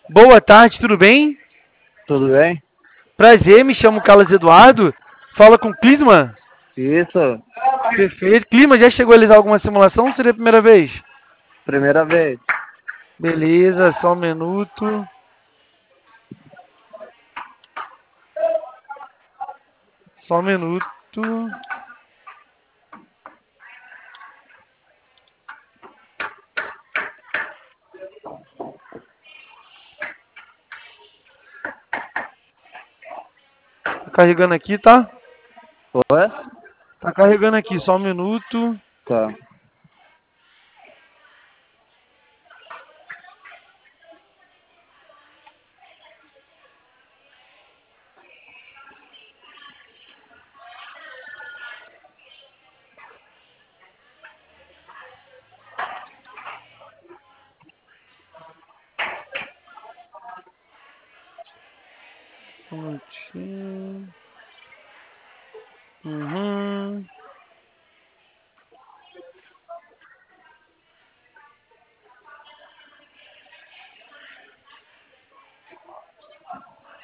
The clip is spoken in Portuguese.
Boa tarde, tudo bem? Tudo bem? Prazer, me chamo Carlos Eduardo. Fala com o Clisman. Isso, Perfeito. Clima, já chegou a realizar alguma simulação ou seria a primeira vez? primeira vez. Beleza, só um minuto. Só um minuto. Tá carregando aqui, tá? Oi? Tá carregando aqui, só um minuto. Tá. Só um minutinho. Uhum.